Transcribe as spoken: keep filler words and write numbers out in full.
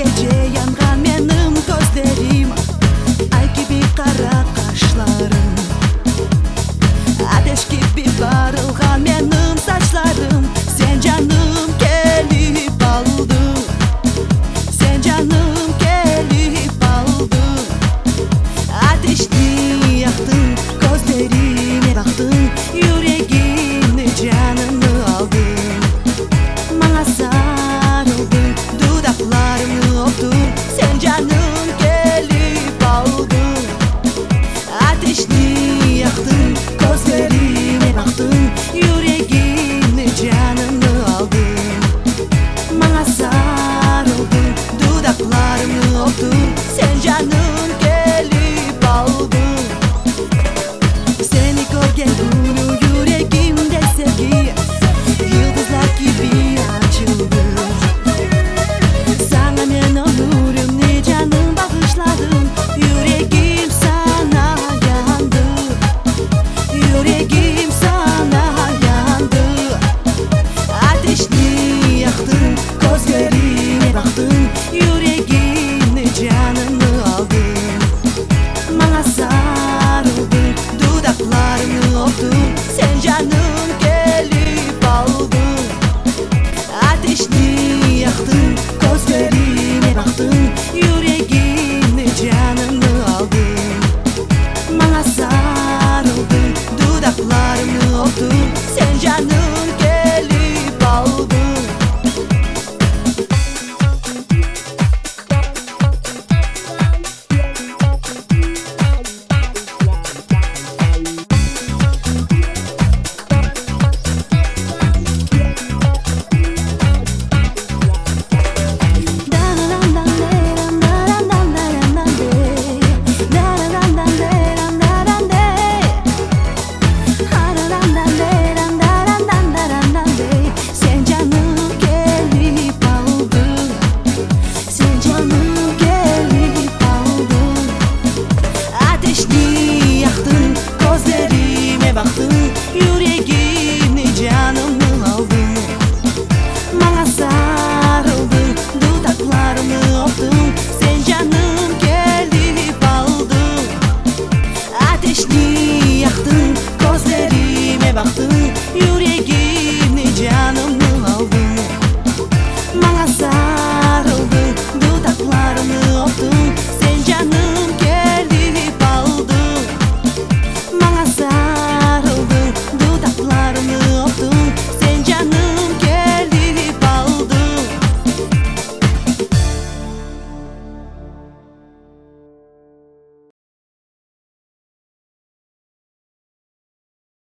gece yangan menim gözlerim, ay gibi kara kaşlarım, ateş gibi barılgan menim saçlarım. Sen canım gelip aldın, sen canım gelip aldın. Ateşli yaktın, gözlerime baktın, yüreğimde canını aldın. Bana sarıldın, dudaklarımı öptün, sen canım gelip aldın. Ateşli yaktın, gözlerime baktın, yüreğimde canını aldın. Bana sarıldın, dudaklarımı öptün, sen canım gelip aldın. Seni görgen günü yüreğimde sevgi yıldızlar gibi açıldı. Sana men ölürüm ne canım bağışladım, yüreğim sana yandı, yüreğim sana yandı. Ateşli